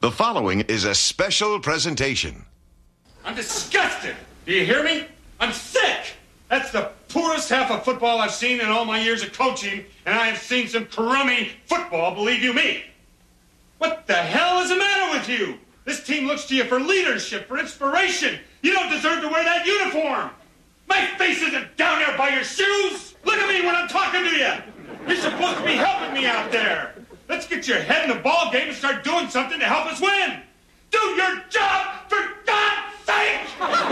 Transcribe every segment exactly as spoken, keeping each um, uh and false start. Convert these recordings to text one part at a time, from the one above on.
The following is a special presentation. I'm disgusted. Do you hear me? I'm sick. That's the poorest half of football I've seen in all my years of coaching, and I have seen some crummy football, believe you me. What the hell is the matter with you? This team looks to you for leadership, for inspiration. You don't deserve to wear that uniform. My face isn't down there by your shoes. Look at me when I'm talking to you. You're supposed to be helping me out there. Let's get your head in the ball game and start doing something to help us win. Do your job, for God's sake!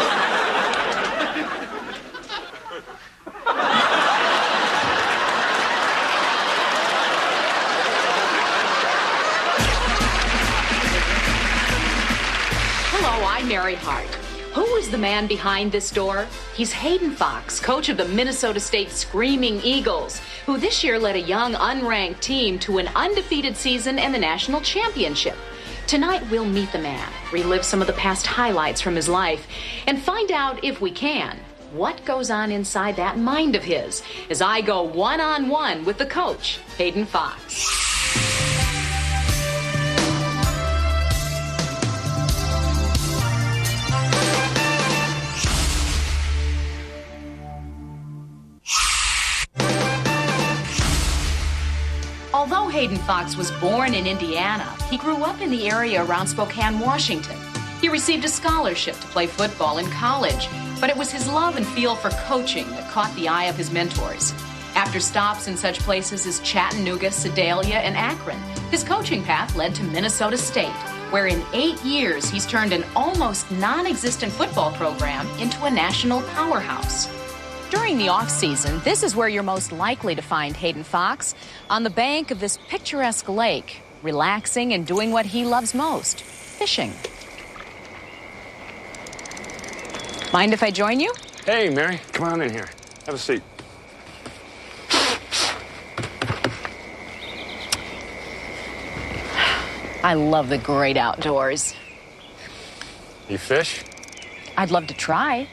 Hello, I'm Mary Hart. Who is the man behind this door? He's Hayden Fox, coach of the Minnesota State Screaming Eagles, who this year led a young, unranked team to an undefeated season and the national championship. Tonight, we'll meet the man, relive some of the past highlights from his life, and find out, if we can, what goes on inside that mind of his as I go one-on-one with the coach, Hayden Fox. Although Hayden Fox was born in Indiana, he grew up in the area around Spokane, Washington. He received a scholarship to play football in college, but it was his love and feel for coaching that caught the eye of his mentors. After stops in such places as Chattanooga, Sedalia, and Akron, his coaching path led to Minnesota State, where in eight years he's turned an almost non-existent football program into a national powerhouse. During the off-season, this is where you're most likely to find Hayden Fox, on the bank of this picturesque lake, relaxing and doing what he loves most, fishing. Mind if I join you? Hey, Mary, come on in here. Have a seat. I love the great outdoors. You fish? I'd love to try.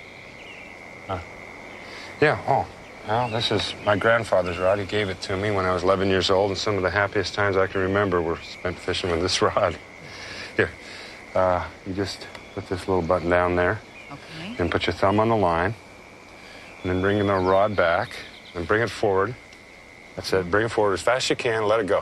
Yeah, oh, well, this is my grandfather's rod. He gave it to me when I was eleven years old, and some of the happiest times I can remember were spent fishing with this rod. Here, uh, you just put this little button down there. Okay. And put your thumb on the line, and then bring the rod back, and bring it forward. That's it. Bring it forward as fast as you can. Let it go.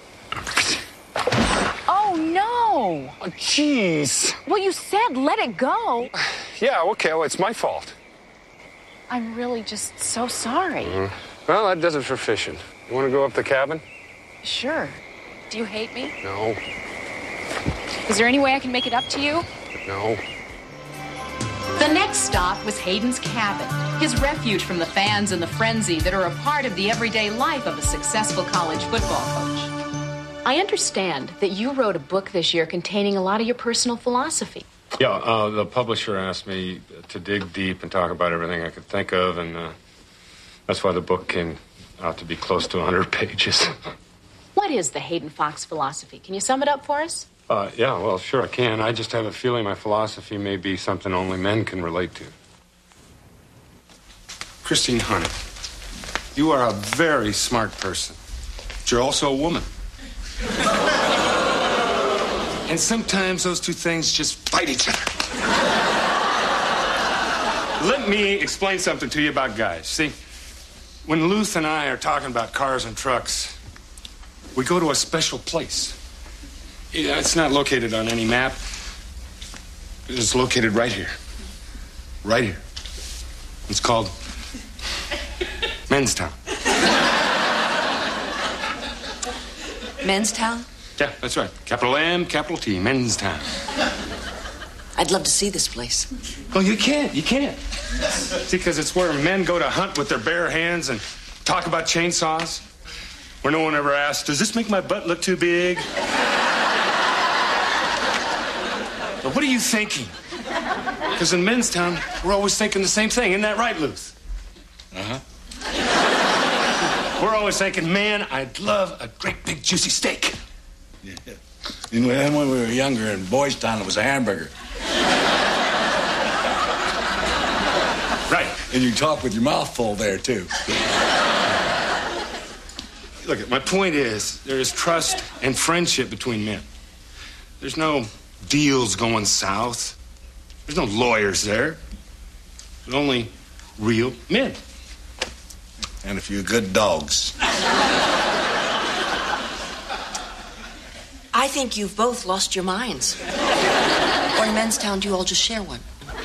Oh, no. Oh, jeez. Well, you said let it go. Yeah, okay, well, it's my fault. I'm really just so sorry. Mm. Well, that does it for fishing. You want to go up the cabin? Sure. Do you hate me? No. Is there any way I can make it up to you? No. The next stop was Hayden's cabin, his refuge from the fans and the frenzy that are a part of the everyday life of a successful college football coach. I understand that you wrote a book this year containing a lot of your personal philosophy. Yeah, uh, the publisher asked me to dig deep and talk about everything I could think of, and uh, that's why the book came out to be close to one hundred pages. What is the Hayden Fox philosophy? Can you sum it up for us? Uh, yeah, well, sure I can. I just have a feeling my philosophy may be something only men can relate to. Christine Hunt, you are a very smart person, but you're also a woman. And sometimes those two things just fight each other. Let me explain something to you about guys. See, when Luth and I are talking about cars and trucks, we go to a special place. Yeah, it's not located on any map. It's located right here. Right here. It's called Men's Town. Men's Town? Yeah, that's right. Capital M, capital T, Men's Town. I'd love to see this place. Oh, you can't. You can't. See, because it's where men go to hunt with their bare hands and talk about chainsaws. Where no one ever asks, does this make my butt look too big? Or what are you thinking? Because in Men's Town, we're always thinking the same thing. Isn't that right, Luth? Uh-huh. We're always thinking, man, I'd love a great big juicy steak. Yeah. And then when we were younger in Boys Town, it was a hamburger. Right. And you talk with your mouth full there, too. Look, my point is, there is trust and friendship between men. There's no deals going south. There's no lawyers there. There's only real men. And a few good dogs. I think you've both lost your minds. Or in Men's Town, do you all just share one?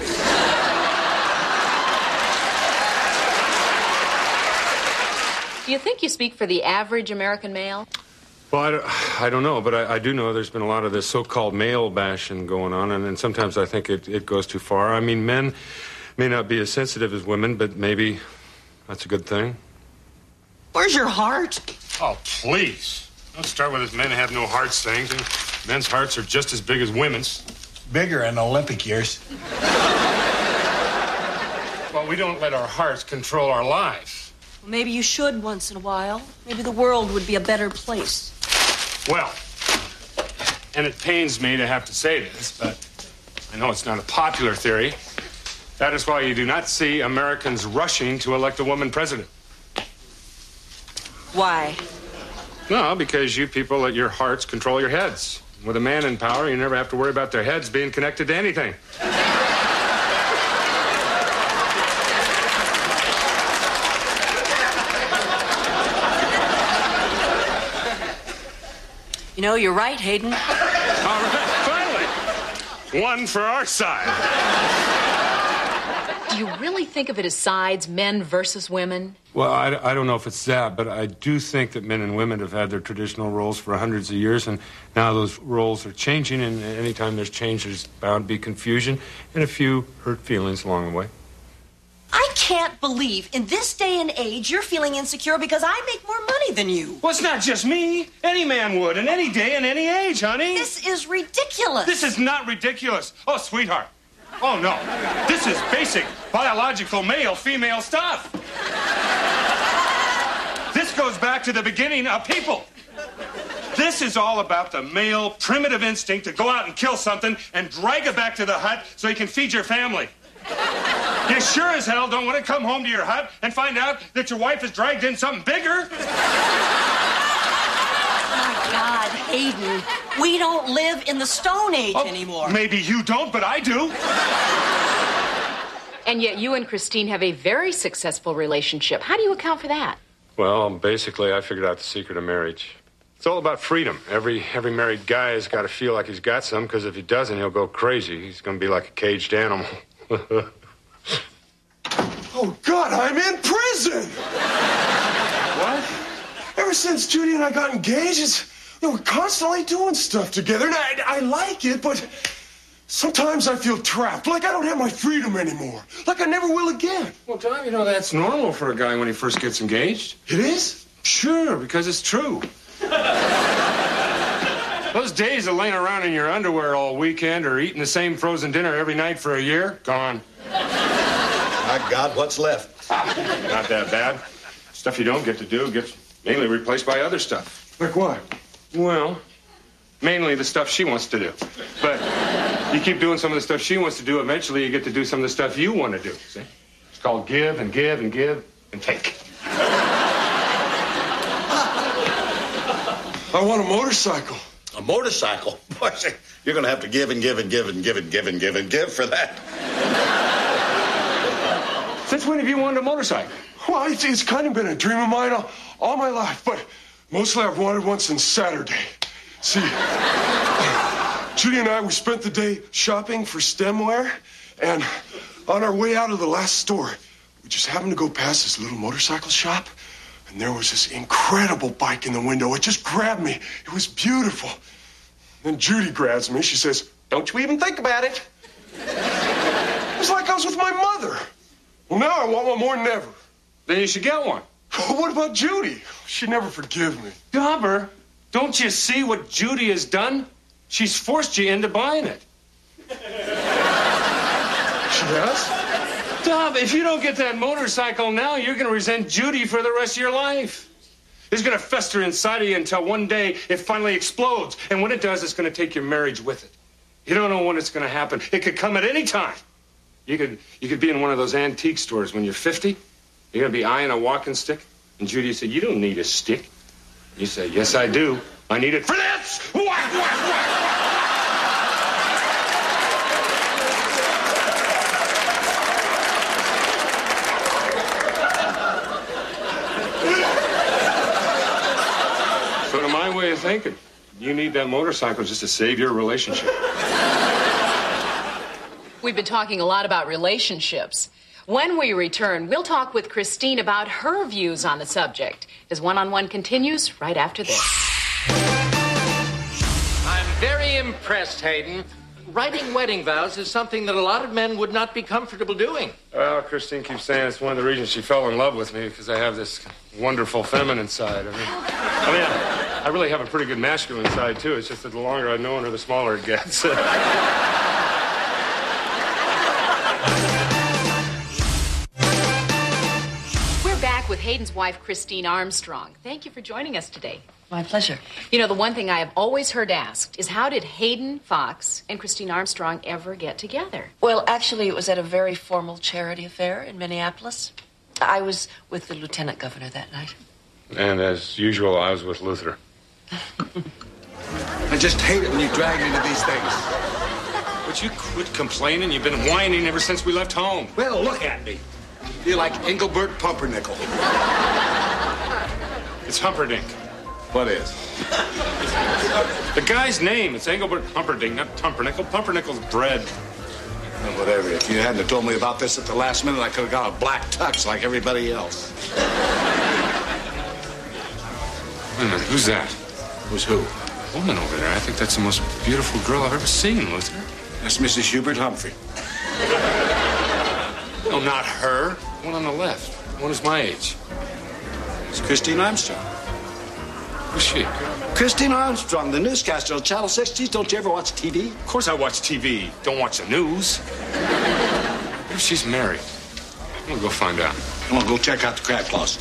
Do you think you speak for the average American male? Well, I don't, I don't know, but I, I do know there's been a lot of this so-called male bashing going on, and, and sometimes I think it, it goes too far. I mean, men may not be as sensitive as women, but maybe that's a good thing. Where's your heart? Oh, please. Don't start with this men have no hearts thing. Men's hearts are just as big as women's. Bigger in Olympic years. Well, we don't let our hearts control our lives. Maybe you should once in a while. Maybe the world would be a better place. Well, and it pains me to have to say this, but I know it's not a popular theory. That is why you do not see Americans rushing to elect a woman president. Why? No, because you people let your hearts control your heads. With a man in power, you never have to worry about their heads being connected to anything. You know, you're right, Hayden. All right, finally. One for our side. Do you really think of it as sides, men versus women? Well, I, I don't know if it's that, but I do think that men and women have had their traditional roles for hundreds of years, and now those roles are changing, and anytime there's change, there's bound to be confusion and a few hurt feelings along the way. I can't believe in this day and age you're feeling insecure because I make more money than you. Well, it's not just me. Any man would, in any day and any age, honey. This is ridiculous. This is not ridiculous. Oh, sweetheart. Oh, no. This is basic biological male-female stuff. This goes back to the beginning of people. This is all about the male primitive instinct to go out and kill something and drag it back to the hut so you can feed your family. You sure as hell don't want to come home to your hut and find out that your wife has dragged in something bigger. My God, Hayden, we don't live in the Stone Age oh, anymore. Maybe you don't, but I do. And yet you and Christine have a very successful relationship. How do you account for that? Well, basically, I figured out the secret of marriage. It's all about freedom. Every every married guy has got to feel like he's got some, because if he doesn't, he'll go crazy. He's going to be like a caged animal. Oh, God, I'm in prison! What? Ever since Judy and I got engaged, it's, you know, we're constantly doing stuff together, and I, I like it, but sometimes I feel trapped, like I don't have my freedom anymore, like I never will again. Well, Tom, you know, that's normal for a guy when he first gets engaged. It is? Sure, because it's true. Those days of laying around in your underwear all weekend or eating the same frozen dinner every night for a year, gone. My God, what's left? Not that bad. Stuff you don't get to do gets mainly replaced by other stuff. Like what? Well, mainly the stuff she wants to do. But you keep doing some of the stuff she wants to do, eventually you get to do some of the stuff you want to do, see? It's called give and give and give and take. I want a motorcycle. A motorcycle? Boy, you're going to have to give and give and give and give and give and give and give for that. Since when have you wanted a motorcycle? Well, it's, it's kind of been a dream of mine all, all my life, but mostly I've wanted one since Saturday. See, Judy and I, we spent the day shopping for stemware, and on our way out of the last store, we just happened to go past this little motorcycle shop, and there was this incredible bike in the window. It just grabbed me. It was beautiful. Then Judy grabs me. She says, "Don't you even think about it." It was like I was with my mother. Well, now I want one more than ever. Then you should get one. What about Judy? She'd never forgive me. Dauber, don't you see what Judy has done? She's forced you into buying it. She has? Dub, if you don't get that motorcycle now, you're going to resent Judy for the rest of your life. It's going to fester inside of you until one day it finally explodes. And when it does, it's going to take your marriage with it. You don't know when it's going to happen. It could come at any time. You could you could be in one of those antique stores when you're fifty. You're going to be eyeing a walking stick. And Judy said, "You don't need a stick." You say, "Yes, I do. I need it for this." Whack, whack, whack, whack. thinking. You need that motorcycle just to save your relationship. We've been talking a lot about relationships. When we return, we'll talk with Christine about her views on the subject as One-on-One continues right after this. I'm very impressed, Hayden. Writing wedding vows is something that a lot of men would not be comfortable doing. Well, Christine keeps saying it's one of the reasons she fell in love with me, because I have this wonderful feminine side. I mean, I, mean I, I really have a pretty good masculine side, too. It's just that the longer I've known her, the smaller it gets. We're back with Hayden's wife, Christine Armstrong. Thank you for joining us today. My pleasure. You know, the one thing I have always heard asked is how did Hayden Fox and Christine Armstrong ever get together? Well, actually, it was at a very formal charity affair in Minneapolis. I was with the lieutenant governor that night. And as usual, I was with Luther. I just hate it when you drag me into these things. Would you quit complaining? You've been whining ever since we left home. Well, look at me. You're like Engelbert Pumpernickel. It's Humperdinck. What is? The guy's name. It's Engelbert Humperdinck, not Pumpernickel. Pumpernickel's bread. Well, whatever. If you hadn't have told me about this at the last minute, I could have got a black tux like everybody else. Wait a minute. Who's that? Who's who? A woman over there. I think that's the most beautiful girl I've ever seen, Luther. That's Missus Hubert Humphrey. No, not her. The one on the left. The one who's my age. It's Christine Armstrong. Who's she? Christine Armstrong, the newscaster on Channel six. Geez, don't you ever watch T V? Of course I watch T V. Don't watch the news. What if she's married? I'm gonna go find out. I'm gonna go check out the crab closet.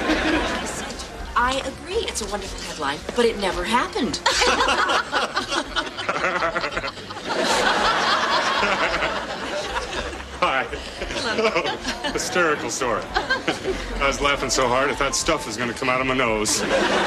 I agree. It's a wonderful headline, but it never happened. Hi. Hysterical story. I was laughing so hard I thought stuff was going to come out of my nose.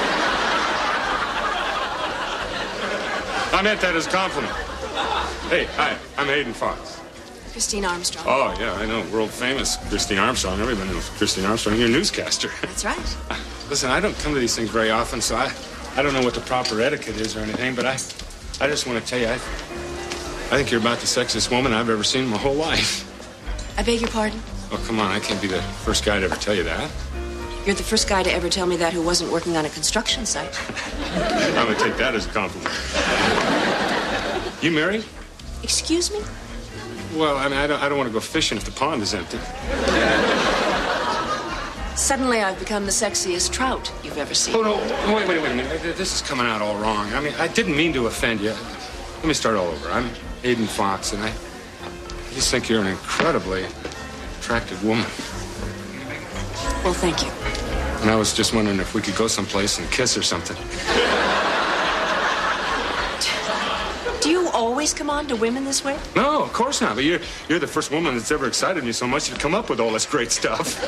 I meant that as a compliment. Hey, hi, I'm Hayden Fox. Christine Armstrong. Oh, yeah, I know. World famous Christine Armstrong. Everybody knows Christine Armstrong. You're a newscaster. That's right. Listen, I don't come to these things very often, so I, I don't know what the proper etiquette is or anything, but I, I just want to tell you, I, I think you're about the sexiest woman I've ever seen in my whole life. I beg your pardon? Oh, come on. I can't be the first guy to ever tell you that. You're the first guy to ever tell me that who wasn't working on a construction site. I'm going to take that as a compliment. You married? Excuse me? Well, I mean, I don't, I don't want to go fishing if the pond is empty. Suddenly I've become the sexiest trout you've ever seen. Oh, no. Wait, wait, wait a minute. This is coming out all wrong. I mean, I didn't mean to offend you. Let me start all over. I'm Hayden Fox, and I, I just think you're an incredibly attractive woman. Well, thank you. And I was just wondering if we could go someplace and kiss or something. Do you always come on to women this way? No, of course not. But you're, you're the first woman that's ever excited me so much to come up with all this great stuff.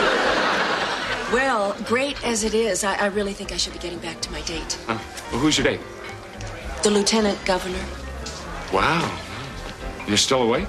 Well, great as it is, I, I really think I should be getting back to my date. Huh? Well, who's your date? The lieutenant governor. Wow. You're still awake?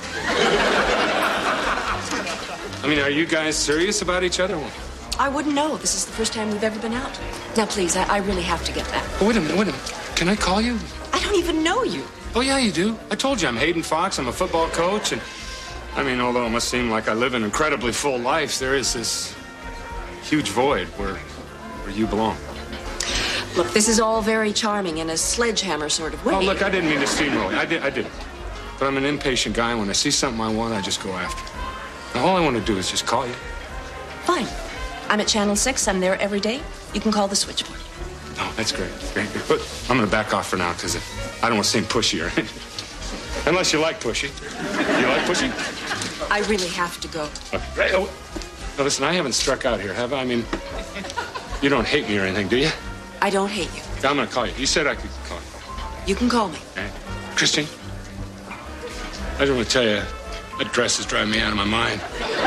I mean, are you guys serious about each other? I wouldn't know. This is the first time we've ever been out. Now, please, I, I really have to get back. Oh, wait a minute, wait a minute. Can I call you? I don't even know you. Oh, yeah, you do. I told you I'm Hayden Fox. I'm a football coach. And, I mean, although it must seem like I live an incredibly full life, there is this huge void where, where you belong. Look, this is all very charming in a sledgehammer sort of way. Oh, look, I didn't mean to steamroll you. I did, I did. But I'm an impatient guy. When I see something I want, I just go after it. Now, all I want to do is just call you. Fine. I'm at Channel six. I'm there every day. You can call the switchboard. Oh, that's great. Great. But I'm going to back off for now because I don't want to seem pushy or anything. Unless you like pushy. You like pushy? I really have to go. Okay. Oh, now, listen, I haven't struck out here, have I? I mean, you don't hate me or anything, do you? I don't hate you. I'm going to call you. You said I could call you. You can call me. Okay. Christine, I just want to tell you, that dress is driving me out of my mind.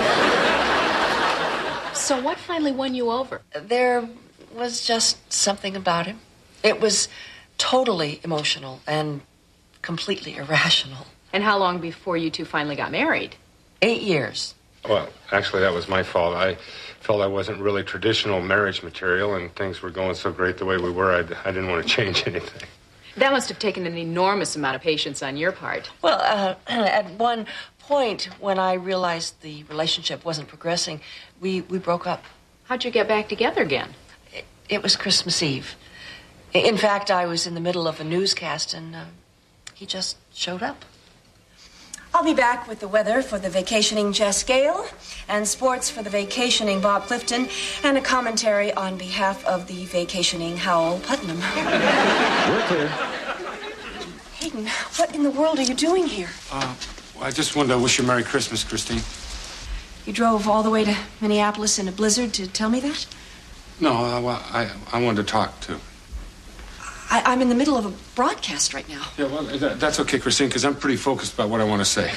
So what finally won you over? There was just something about him. It was totally emotional and completely irrational. And how long before you two finally got married? Eight years. Well, actually, that was my fault. I felt I wasn't really traditional marriage material, and things were going so great the way we were, I, I didn't want to change anything. That must have taken an enormous amount of patience on your part. Well, uh, at one point, when I realized the relationship wasn't progressing, we, we broke up. How'd you get back together again? It, it was Christmas Eve. In fact, I was in the middle of a newscast, and uh, he just showed up. I'll be back with the weather for the vacationing Jess Gale, and sports for the vacationing Bob Clifton, and a commentary on behalf of the vacationing Howell Putnam. We're clear. Hayden, what in the world are you doing here? Uh, well, I just wanted to wish you Merry Christmas, Christine. You drove all the way to Minneapolis in a blizzard to tell me that? No, uh, well, I, I wanted to talk, too. I, I'm in the middle of a broadcast right now. Yeah, well, that, that's okay, Christine, because I'm pretty focused about what I want to say.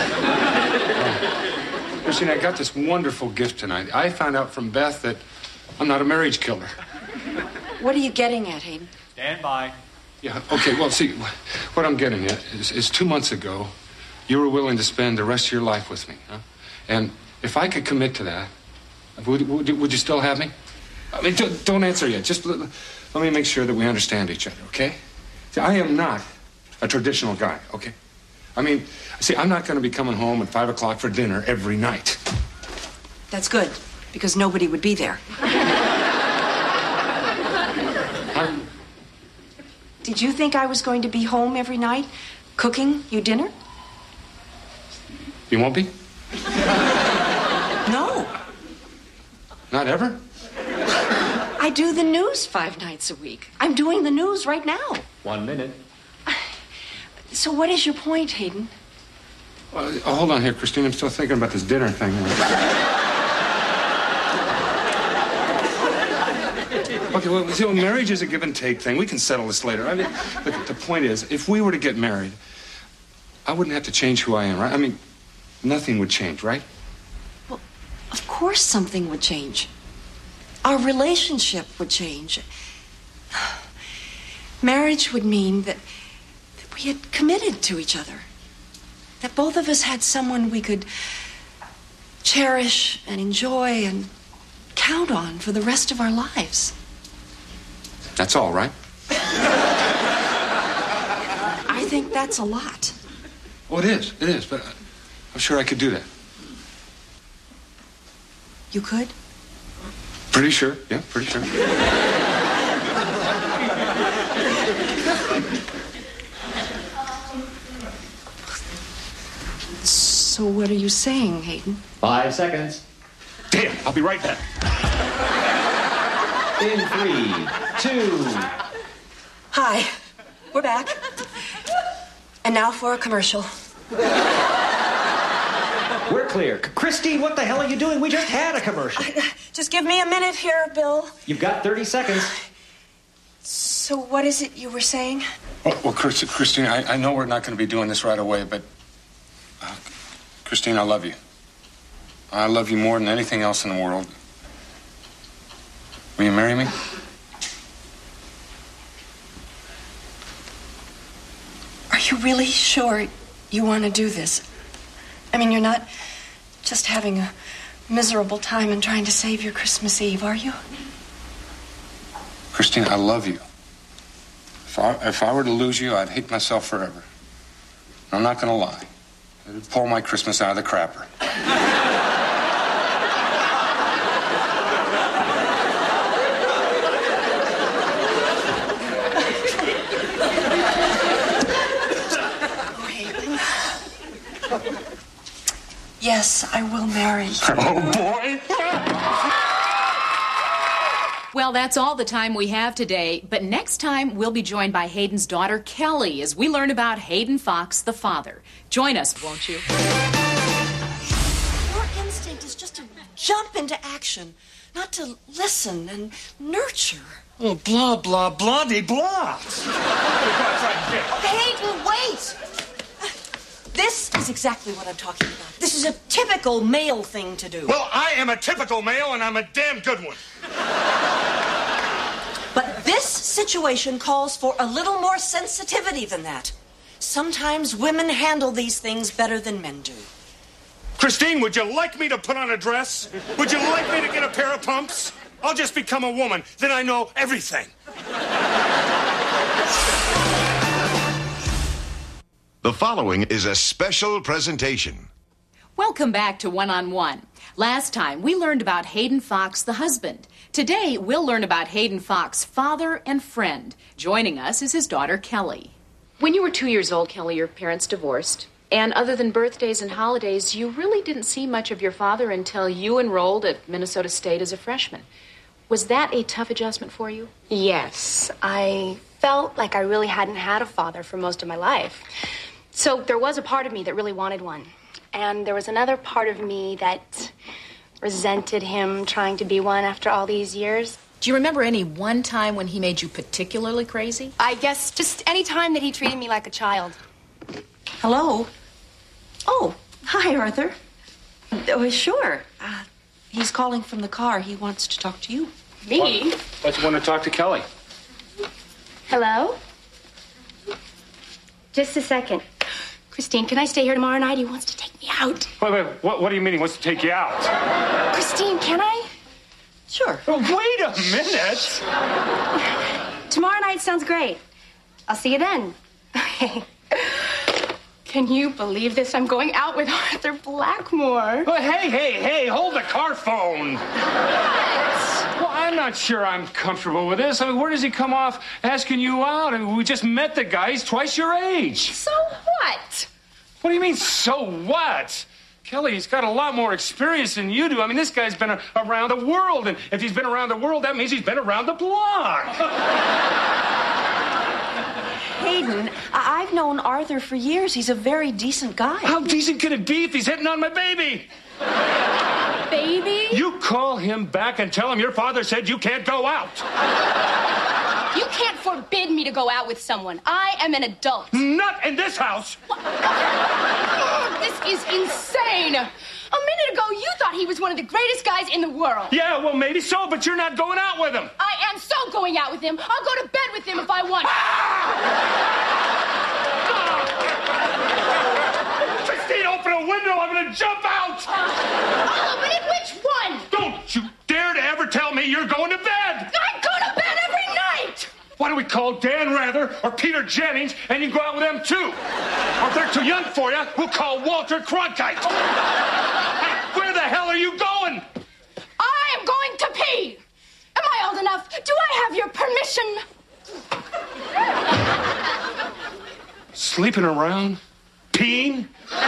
um, Christine, I got this wonderful gift tonight. I found out from Beth that I'm not a marriage killer. What are you getting at, Hayden? Stand by. Yeah, okay, well, see, what I'm getting at is, is two months ago, you were willing to spend the rest of your life with me, huh? And if I could commit to that, would, would, would you still have me? I mean, don't, don't answer yet. Just let, let me make sure that we understand each other, okay? See, I am not a traditional guy, okay? I mean, see, I'm not going to be coming home at five o'clock for dinner every night. That's good, because nobody would be there. I'm... Did you think I was going to be home every night, cooking you dinner? You won't be? No. Not ever? I do the news five nights a week. I'm doing the news right now. One minute. So what is your point, Hayden? Well, oh, hold on here, Christine. I'm still thinking about this dinner thing. Okay, well, see, well, marriage is a give and take thing. We can settle this later. I mean, look, the point is, if we were to get married, I wouldn't have to change who I am, right? I mean, nothing would change, right? Well, of course something would change. Our relationship would change. Marriage would mean that, that we had committed to each other. That both of us had someone we could cherish and enjoy and count on for the rest of our lives. That's all, right? I think that's a lot. Oh, it is. It is, but I'm sure I could do that. You could? Pretty sure. Yeah, pretty sure. So what are you saying, Hayden? Five seconds. Damn, I'll be right back. In three, two. Hi, we're back. And now for a commercial. We're clear. Christine, what the hell are you doing? We just had a commercial. Just give me a minute here, Bill. You've got thirty seconds. So what is it you were saying? Well, well Chris, Christine, I, I know we're not going to be doing this right away, but... Uh, Christine, I love you. I love you more than anything else in the world. Will you marry me? Are you really sure you want to do this? I mean, you're not just having a miserable time and trying to save your Christmas Eve, are you? Christine, I love you. If I, if I were to lose you, I'd hate myself forever. I'm not going to lie. It'd pull my Christmas out of the crapper. Yes, I will marry you. Oh, boy! Well, that's all the time we have today, but next time we'll be joined by Hayden's daughter, Kelly, as we learn about Hayden Fox, the father. Join us, won't you? Your instinct is just to jump into action, not to listen and nurture. Oh, blah, blah, blah, de blah. Hayden, wait! This is exactly what I'm talking about. This is a typical male thing to do. Well, I am a typical male, and I'm a damn good one. But this situation calls for a little more sensitivity than that. Sometimes women handle these things better than men do. Christine, would you like me to put on a dress? Would you like me to get a pair of pumps? I'll just become a woman. Then I know everything. The following is a special presentation. Welcome back to One on One. Last time, we learned about Hayden Fox, the husband. Today, we'll learn about Hayden Fox, father and friend. Joining us is his daughter, Kelly. When you were two years old, Kelly, your parents divorced. And other than birthdays and holidays, you really didn't see much of your father until you enrolled at Minnesota State as a freshman. Was that a tough adjustment for you? Yes. I felt like I really hadn't had a father for most of my life. So there was a part of me that really wanted one. And there was another part of me that resented him trying to be one after all these years. Do you remember any one time when he made you particularly crazy? I guess just any time that he treated me like a child. Hello? Oh, hi, Arthur. Oh, sure. Uh, he's calling from the car. He wants to talk to you. Me? Let's want to talk to Kelly. Hello? Just a second. Christine, can I stay here tomorrow night? He wants to take me out. Wait, wait, what, what do you mean he wants to take you out? Christine, can I? Sure. Oh, wait a minute. Tomorrow night sounds great. I'll see you then. Can you believe this? I'm going out with Arthur Blackmore. Oh, hey, hey, hey, hold the car phone. What? Well, I'm not sure I'm comfortable with this. I mean, where does he come off asking you out? I mean, we just met the guy. He's twice your age. So what? What do you mean, so what? Kelly, he's got a lot more experience than you do. I mean, this guy's been a- around the world, and if he's been around the world, that means he's been around the block. Hayden, I- I've known Arthur for years. He's a very decent guy. How decent can it be if he's hitting on my baby? Baby? You call him back and tell him your father said you can't go out. You can't forbid me to go out with someone. I am an adult. Not in this house. This is insane. A minute ago, you thought he was one of the greatest guys in the world. Yeah, well, maybe so, but you're not going out with him. I am so going out with him. I'll go to bed with him if I want. Christine, open a window. I'm going to jump out. Oh, but in which one? Don't you dare to ever tell me you're going to bed. I go to bed every night. Why don't we call Dan Rather or Peter Jennings, and you can go out with them, too? Or if they're too young for you, we'll call Walter Cronkite. Hey, where the hell are you going? I am going to pee. Am I old enough? Do I have your permission? Sleeping around? Peeing?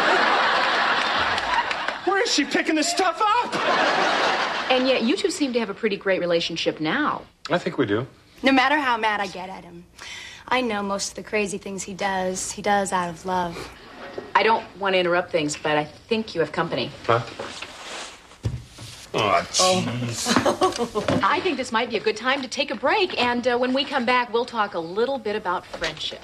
Where is she picking this stuff up? And yet you two seem to have a pretty great relationship now. I think we do. No matter how mad I get at him, I know most of the crazy things he does, he does out of love. I don't want to interrupt things, but I think you have company. Huh? Oh, jeez. I think this might be a good time to take a break, and uh, when we come back, we'll talk a little bit about friendship.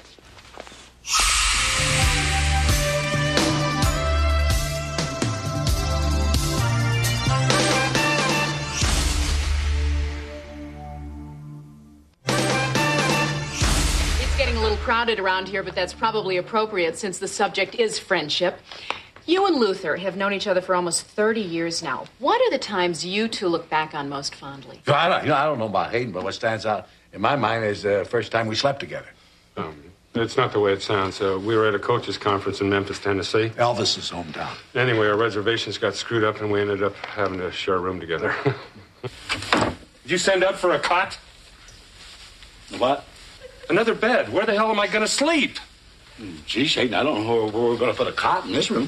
Getting a little crowded around here, but that's probably appropriate since the subject is friendship. You and Luther have known each other for almost thirty years now. What are the times you two look back on most fondly? So I, don't, you know, I don't know about Hayden, but what stands out in my mind is the first time we slept together. Um, it's not the way it sounds. Uh, we were at a coaches conference in Memphis, Tennessee. Elvis's hometown. Anyway, our reservations got screwed up, and we ended up having to share a room together. Did you send up for a cot? What? Another bed. Where the hell am I going to sleep? Gee, Hayden, I don't know where, where we're going to put a cot in this room.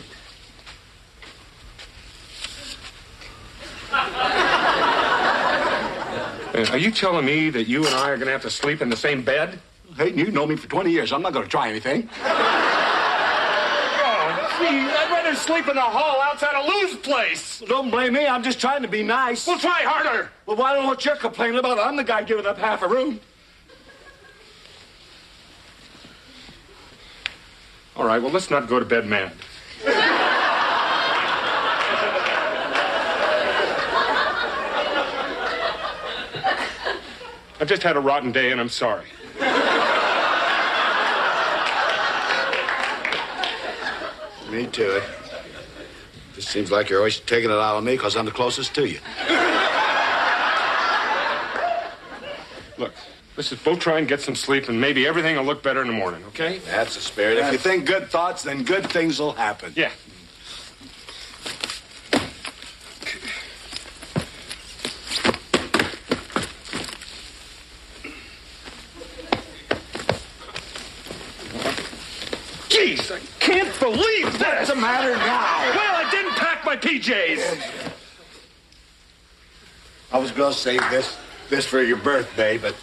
Are you telling me that you and I are going to have to sleep in the same bed? Hayden, you've known me for twenty years. I'm not going to try anything. Oh, gee, I'd rather sleep in the hall outside of Lou's place. Don't blame me. I'm just trying to be nice. Well, try harder. Well, I don't know what you're complaining about. I'm the guy giving up half a room. All right, well, let's not go to bed mad. I've just had a rotten day, and I'm sorry. Me too. Just seems like you're always taking it out on me because I'm the closest to you. Look, let's just both try and get some sleep, and maybe everything will look better in the morning, okay? That's the spirit. If you think good thoughts, then good things will happen. Yeah. Jeez, I can't believe this. What's the matter now? Well, I didn't pack my P Js. I was going to save this, this for your birthday, but...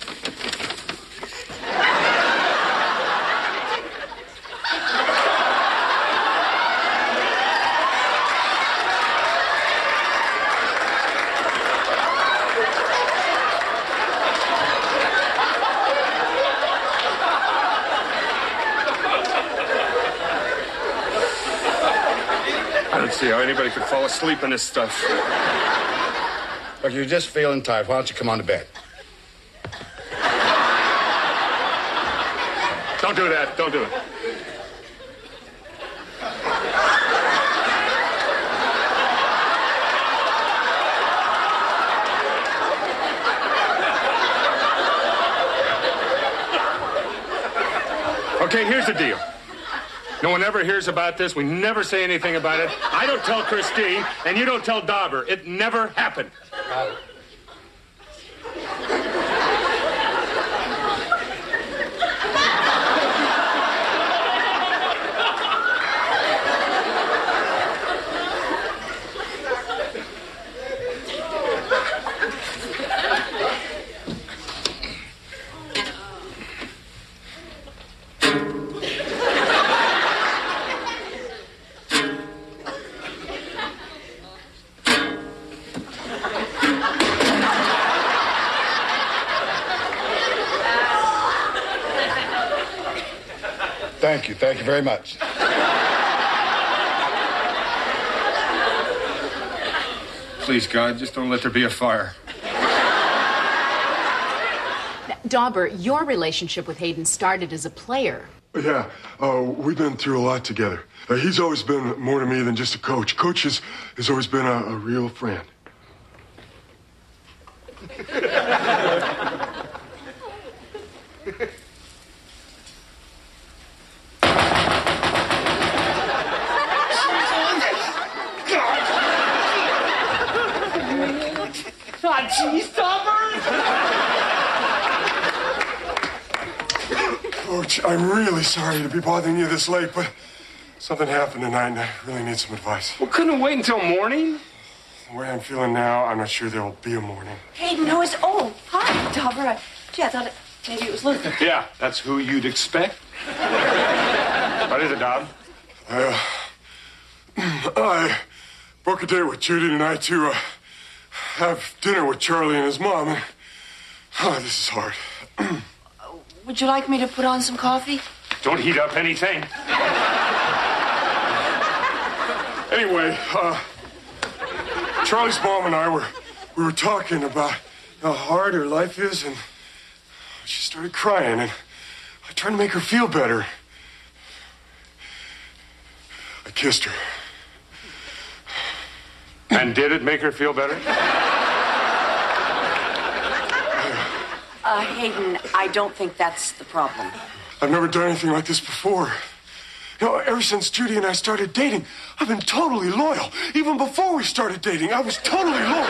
I don't see how anybody could fall asleep in this stuff. Look, you're just feeling tired. Why don't you come on to bed? Don't do that. Don't do it. Okay, here's the deal. No one ever hears about this. We never say anything about it. I don't tell Christine, and you don't tell Dauber. It never happened. Uh, Thank you. Thank you very much. Please, God, just don't let there be a fire. Dauber, your relationship with Hayden started as a player. Yeah, uh, we've been through a lot together. Uh, he's always been more to me than just a coach. Coach has, has always been a, a real friend. Ah, jeez, Dauber! Coach, I'm really sorry to be bothering you this late, but something happened tonight and I really need some advice. Well, couldn't wait until morning? The way I'm feeling now, I'm not sure there will be a morning. Hayden, who is... Oh, hi, Dauber. I, gee, I thought it, maybe it was Luther. Yeah, that's who you'd expect. What is it, Dob? Uh, I broke a date with Judy tonight to uh, have dinner with Charlie and his mom. And, oh, this is hard. Would you like me to put on some coffee? Don't heat up anything. Anyway, uh, Charlie's mom and I were we were talking about how hard her life is, and she started crying, and I tried to make her feel better. I kissed her. And did it make her feel better? Uh, Hayden, I don't think that's the problem. I've never done anything like this before. You know, ever since Judy and I started dating, I've been totally loyal. Even before we started dating, I was totally loyal.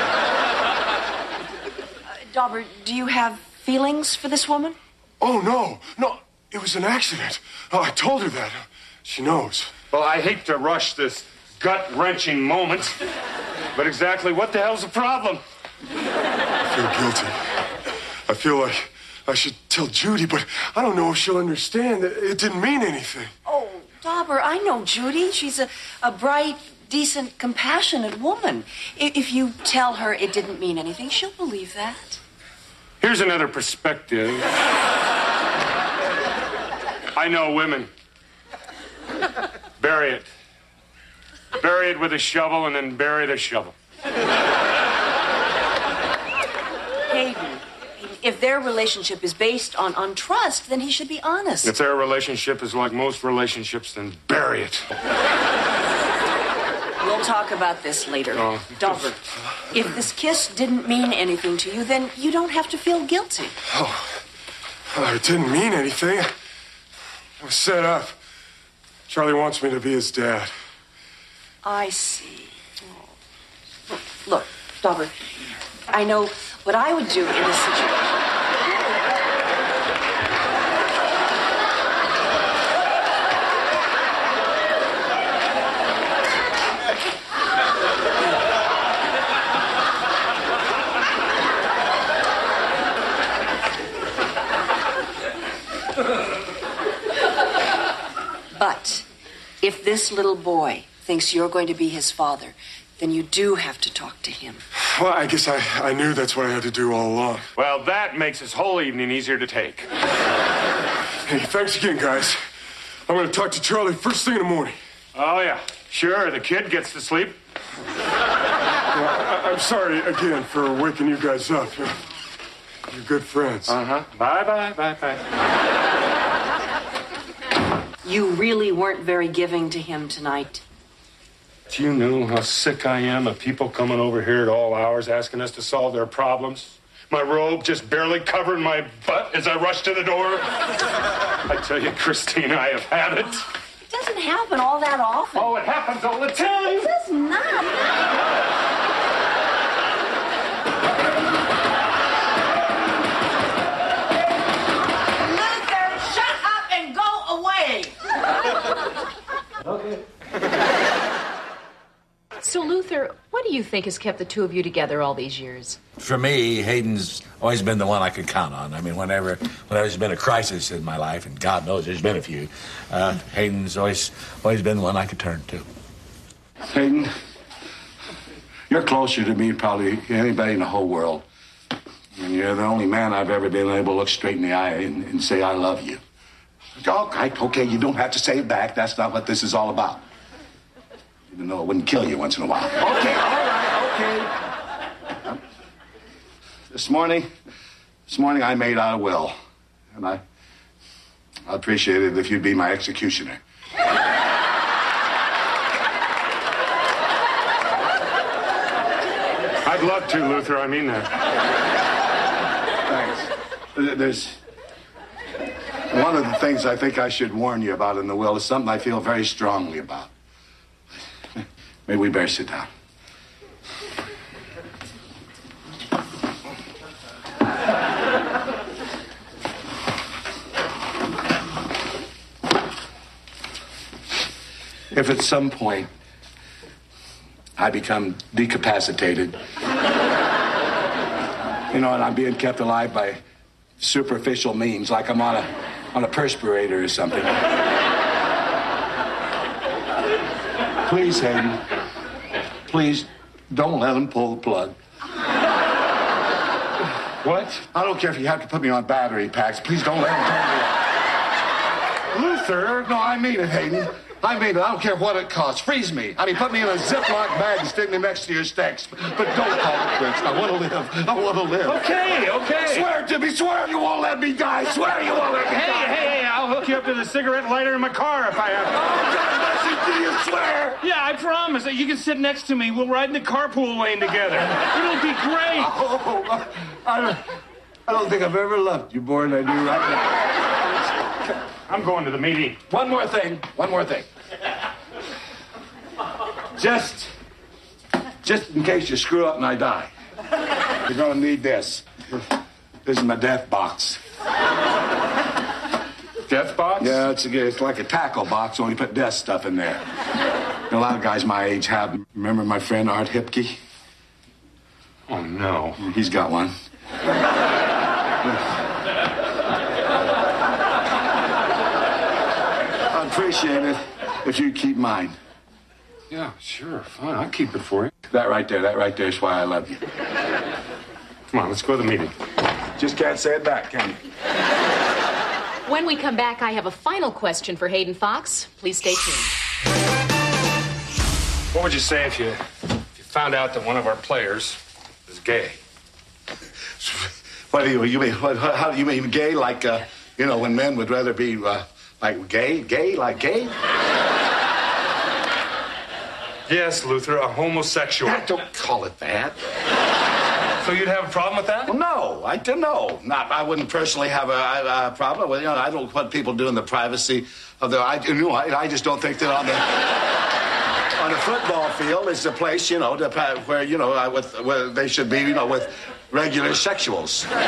Uh, Dauber, do you have feelings for this woman? Oh, no. No, it was an accident. Oh, I told her that. She knows. Well, I hate to rush this gut-wrenching moment, but exactly what the hell's the problem? I feel guilty. I feel like I should tell Judy, but I don't know if she'll understand. It didn't mean anything. Oh, Dauber, I know Judy. She's a, a bright, decent, compassionate woman. If, if you tell her it didn't mean anything, she'll believe that. Here's another perspective. I know women. Bury it. Bury it with a shovel and then bury the shovel. Hayden, if their relationship is based on untrust, then he should be honest. If their relationship is like most relationships, then bury it. Well, We'll talk about this later. Oh. Dauber, if this kiss didn't mean anything to you, then you don't have to feel guilty. Oh, well, it didn't mean anything. I was set up. Charlie wants me to be his dad. I see. Oh. Look, Dauber, I know what I would do in this situation. But if this little boy thinks you're going to be his father, then you do have to talk to him. Well, I guess I, I knew that's what I had to do all along. Well, that makes this whole evening easier to take. Hey, thanks again, guys. I'm going to talk to Charlie first thing in the morning. Oh, yeah. Sure, the kid gets to sleep. Well, I, I'm sorry again for waking you guys up. You're, you're good friends. Uh-huh. Bye-bye, bye-bye. You really weren't very giving to him tonight. Do you know how sick I am of people coming over here at all hours asking us to solve their problems? My robe just barely covering my butt as I rush to the door. I tell you, Christine, I have had it. It doesn't happen all that often. Oh, it happens all the time. It does not. Okay. So, Luther, what do you think has kept the two of you together all these years? For me, Hayden's always been the one I could count on. I mean, whenever, whenever there's been a crisis in my life, and God knows there's been a few, uh, Hayden's always, always been the one I could turn to. Hayden, you're closer to me than probably anybody in the whole world. And you're the only man I've ever been able to look straight in the eye and, and say, I love you. Okay, okay, you don't have to say it back. That's not what this is all about. Even though it wouldn't kill you once in a while. Okay, all right, okay. This morning, this morning I made out a will. And I, I'd appreciate it if you'd be my executioner. I'd love to, Luther. I mean that. Thanks. There's... One of the things I think I should warn you about in the will is something I feel very strongly about. Maybe we better sit down. If at some point I become decapacitated, you know, and I'm being kept alive by superficial means, like I'm on a on a perspirator or something. Please, Hayden, please don't let him pull the plug. What? I don't care if you have to put me on battery packs. Please don't let him turn me on. Luther, no, I mean it, Hayden. I mean it. I don't care what it costs. Freeze me. I mean, put me in a Ziploc bag and stick me next to your stakes. But don't call it quits. I want to live. I want to live. Okay, okay. Swear to me. Swear you won't let me die. Swear you won't let me hey, die. Hey, hey, I'll hook you up to the cigarette lighter in my car if I have to. Oh, God bless you. Do you swear? Yeah, I promise. You can sit next to me. We'll ride in the carpool lane together. It'll be great. Oh, I don't, I don't think I've ever loved you more than I do right now. I'm going to the meeting. One more thing. One more thing. Just, just in case you screw up and I die, you're gonna need this. This is my death box. Death box? Yeah, it's, a, it's like a tackle box, only put death stuff in there. A lot of guys my age have. Remember my friend Art Hipke? Oh, no. He's got one. I'd appreciate it if you'd keep mine. Yeah, sure, fine. I'll keep it for you. That right there, that right there is why I love you. Come on, let's go to the meeting. Just can't say it back, can you? When we come back, I have a final question for Hayden Fox. Please stay tuned. What would you say if you, if you found out that one of our players is gay? What do you, you mean? What, how do you mean gay? Like, uh, you know, when men would rather be, uh, like, gay? Gay? Like gay? Yes, Luther, a homosexual. Ah, don't call it that. So you'd have a problem with that? Well, no, I don't know. Not, I wouldn't personally have a, a problem with. You know, I don't know what people do in the privacy of their. I, you know, I, I just don't think that on the on the football field is the place, you know, to, where you know, with where they should be, you know, with regular sexuals. I,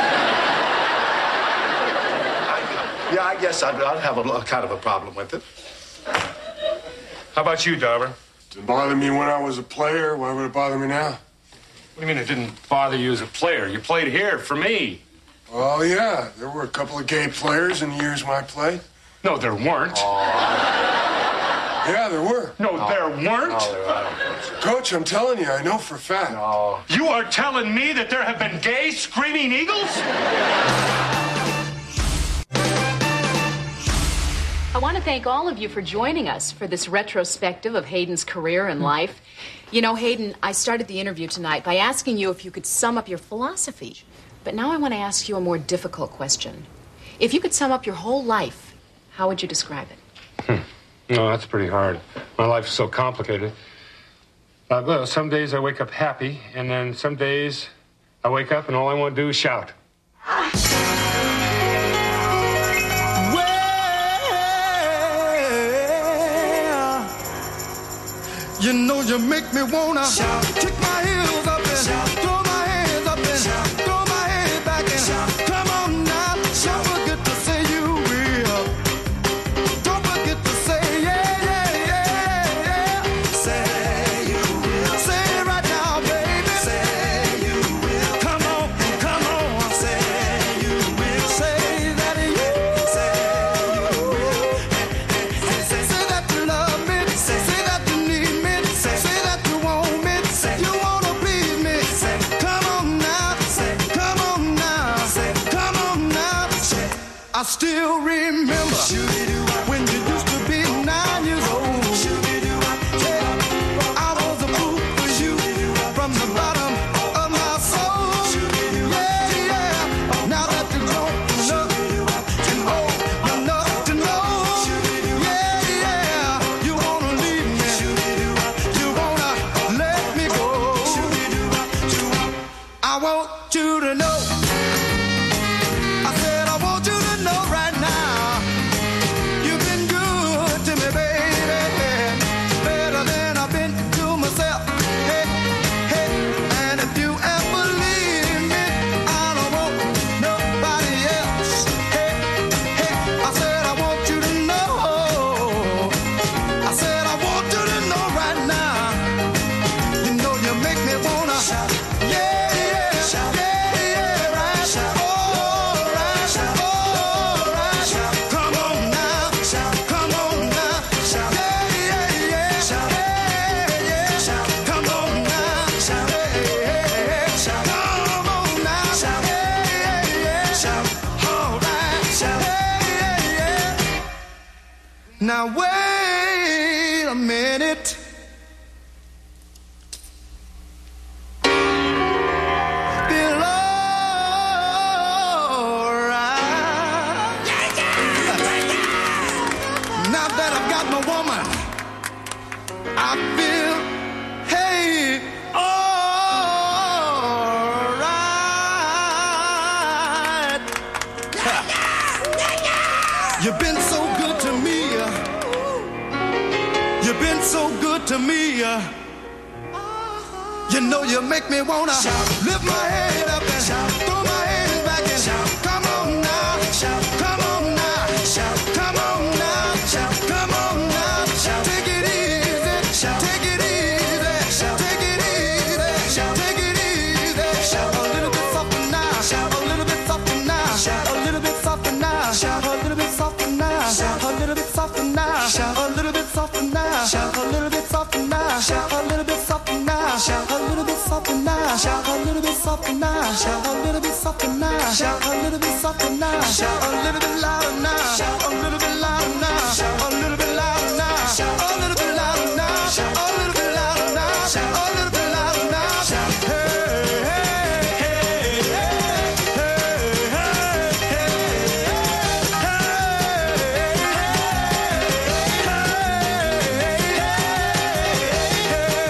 yeah, I guess I'd, I'd have a, a kind of a problem with it. How about you, Dauber? Didn't bother me when I was a player. Why would it bother me now? What do you mean it didn't bother you as a player? You played here for me. Oh, yeah. There were a couple of gay players in the years when I played. No, there weren't. Oh. Yeah, there were. No, oh. there weren't. No, there weren't. Coach, I'm telling you, I know for a fact. No. You are telling me that there have been gay screaming eagles? I want to thank all of you for joining us for this retrospective of Hayden's career and life. You know, Hayden, I started the interview tonight by asking you if you could sum up your philosophy. But now I want to ask you a more difficult question. If you could sum up your whole life, how would you describe it? Hmm. No, that's pretty hard. My life is so complicated. Uh, well, some days I wake up happy, and then some days I wake up and all I want to do is shout. You know you make me wanna shout, kick my heels up and shout, throw my hands up and shout, throw my head back and shout. Come on now, don't forget to say you will. Don't forget to say yeah, yeah, yeah, yeah. Say you will. Say it right now, baby. Say you will. Come on, come on. Say you will. Say that you will. Say you will. Say, say, say that you love me. Say, say that you need me. Say, say that you want me. Say you wanna please me. Say, come on now. Say, come on now. Say, come on now. Say, I still remember when you used to be nine years old. Yeah, I was a fool for you from the bottom of my soul. Yeah, yeah. Now that you're grown enough and old enough to know. Yeah, yeah. You wanna leave me. You wanna let me go. I want you to know. I said I want you to know right now. You've been good to me, baby. Better than I've been to myself. Hey, hey. And if you ever leave me, I don't want nobody else. Hey, hey. I said I want you to know. I said I want you to know right now. You know you make me wanna shout. Yeah, yeah, yeah, yeah, right. All right, all right. Come on now, come on now. Yeah, yeah, yeah, yeah, yeah. Come on now, yeah, yeah, yeah. Come on now, yeah, yeah, yeah. All right, yeah, yeah, yeah. Now wait a minute. Feel alright. Now that I've got my woman, I feel, hey, alright. You've been so good to me. You've been so good to me. You know you make me wanna lift my head up and throw my hands back and come on now, come on now, come on now, come on now. Take it easy, take it easy, take it easy, take it easy. A little bit softer now, a little bit softer now, a little bit softer now, a little bit softer now, a little bit softer now, a little bit softer now, a little bit softer now, a little bit softer now, a little bit softer now, a little bit softer now, a little bit softer now, a little bit softer now, a little bit louder now, a little bit louder now, a little bit louder now, a little bit louder now, a little bit louder now, a little bit louder now. Hey, hey, hey, hey, hey, hey, hey, hey, hey.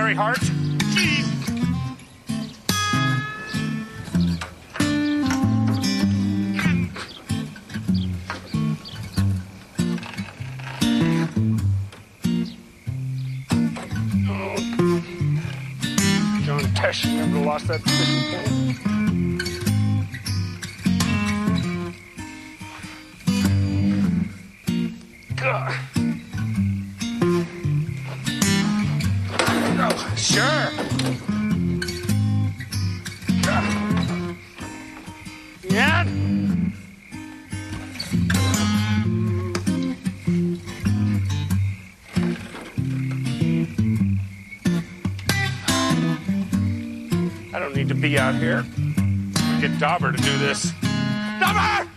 Mary Hart. Gee. John Tesh never lost that position. God. Oh, sure. Yeah. I don't need to be out here. We get Dauber to do this. Dauber!